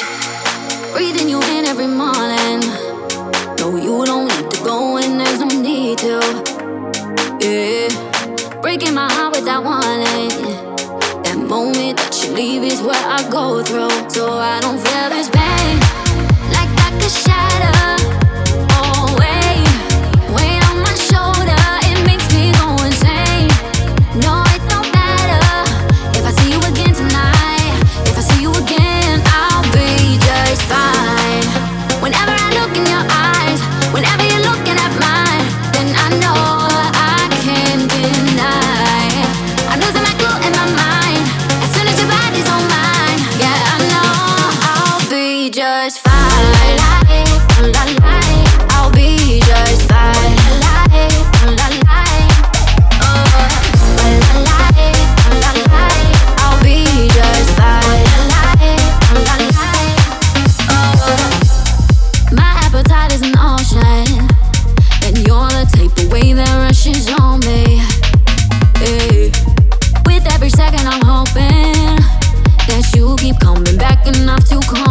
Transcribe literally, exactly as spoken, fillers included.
Breathing you in every morning. No, you don't need to go and there's no need to. Yeah, breaking my heart without warning. That moment that you leave is what I go through. So I don't feel this pain like I could shatter. Oh, weight, weight on my shoulder, it makes me go insane. No, it don't matter if I see you again tonight. If I see you again, I'll be just fine. Whenever I look in your eyes, whenever you're looking at mine, then I know I can't deny. I'm losing my cool in my mind as soon as your body's on mine. Yeah, I know I'll be just fine. I'll be just fine. I'll be just fine. My appetite is an ocean, and you're the type of wave that rushes on me. Hey. With every second I'm hoping that you keep coming back enough to call